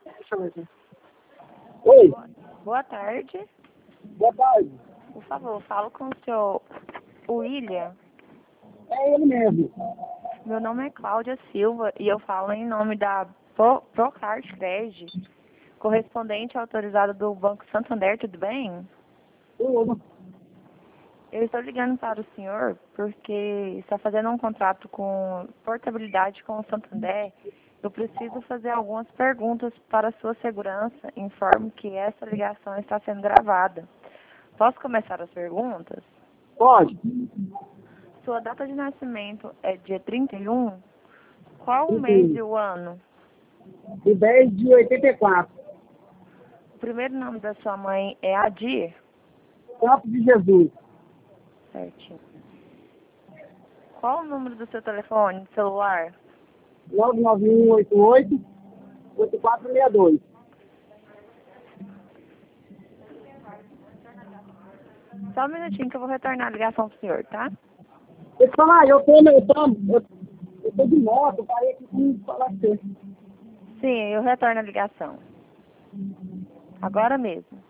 Deixa eu ver aqui. Oi, Boa tarde. boa tarde. Por favor, falo com o senhor William. É ele mesmo. Meu nome é Cláudia Silva e eu falo em nome da Procard Cred, correspondente autorizado do Banco Santander, tudo bem? Tudo. Eu estou ligando para o senhor porque está fazendo um contrato com portabilidade com o Santander. Eu preciso fazer algumas perguntas para a sua segurança. Informo que essa ligação está sendo gravada. Posso começar as perguntas? Pode. Sua data de nascimento é dia 31? Qual o mês Enfim, e o ano? de 10 de 84. O primeiro nome da sua mãe é Adir? Campo de Jesus. Certinho. Qual o número do seu telefone celular? 99188-8462. Só um minutinho que eu vou retornar a ligação pro senhor, tá? Deixa eu falar, eu tô de moto, eu parei aqui com falar com você. Sim, eu retorno a ligação. Agora mesmo.